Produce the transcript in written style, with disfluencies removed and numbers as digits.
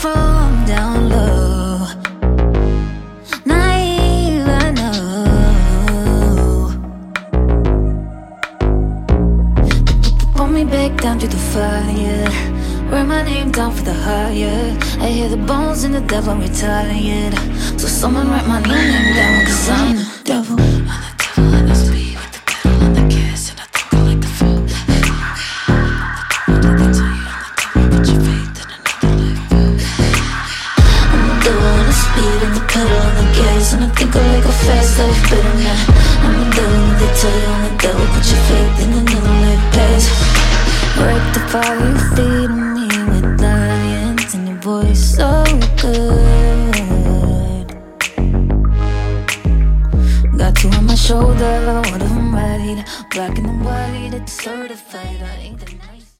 from down low. Naive, I know. Pull me back down to the fire. Write my name down for the higher. I hear the bones in the devil, I'm retired. So someone write my new name down, 'cause I'm the devil. I'm the devil in the speed with the pedal and the gas, and I think I like the feel. Did they tell you I'm the devil? Put your faith in another life. I'm the devil in the speed and the pedal and the gas, and I think I like a fast life better now. I'm the devil, did they tell you I'm the devil? Put your faith in another life past. Rectify you feeding me with lions and your voice so good. Got you on my shoulder, what if I'm right? Black and white, it's certified. I ain't the